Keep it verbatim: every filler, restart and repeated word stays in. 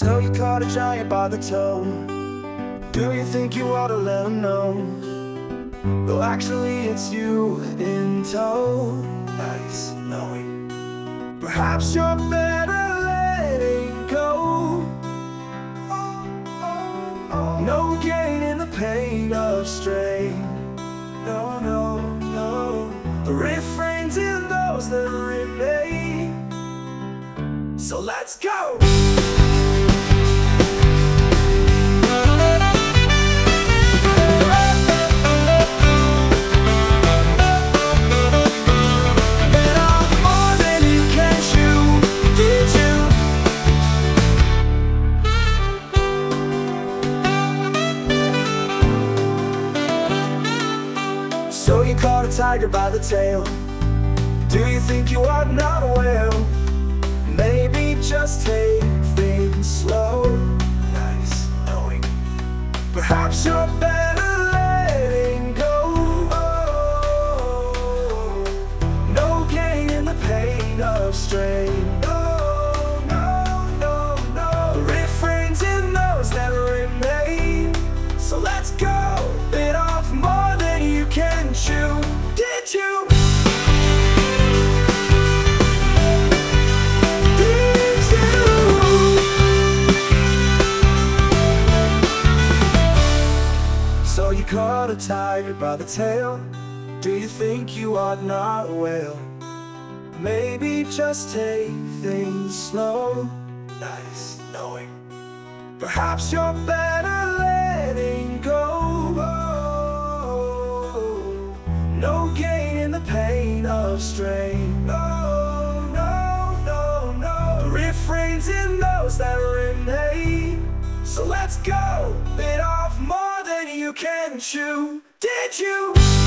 So you caught a giant by the toe. Do you think you ought to let him know? Though actually it's you in tow. Nice knowing. Perhaps you're better letting go. No gain in the pain of strain. No, no, no. The refrain's in those that remain. So let's go! So you caught a tiger by the tail. Do you think you are not a whale? Maybe just take things slow. Nice knowing. Perhaps you're better letting go. No gain in the pain of strain. No, no, no, no. The refrain's in those that remain. So let's go. Bit off more than you can chew. Did you? Did you? So you caught a tiger by the tail. Do you think you are not a whale? Maybe just take things slow. Nice knowing. Perhaps you're better letting go. No gain in the pain of strain. No, no, no, no. The refrain's in those that remain. So let's go. Bit off more than you can chew. Did you?